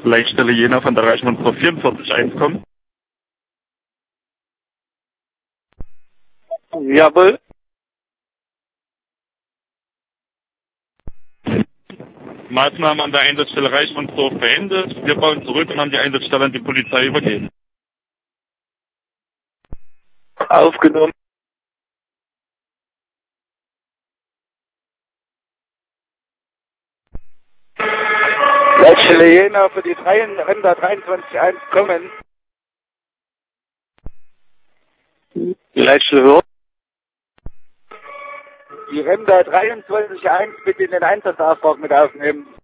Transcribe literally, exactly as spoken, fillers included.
Leitstelle Jena von der Reichsmannstraße vierundvierzig eins kommen. Jawohl. Maßnahmen an der Einsatzstelle Reichsmannsdorf beendet. Wir bauen zurück und haben die Einsatzstelle an die Polizei übergeben. Aufgenommen. Leitstelle Jena für die drei, Render dreiundzwanzig eins kommen. Leitstelle Hürth. Die Render dreiundzwanzig eins bitte in den Einsatzauftrag mit aufnehmen.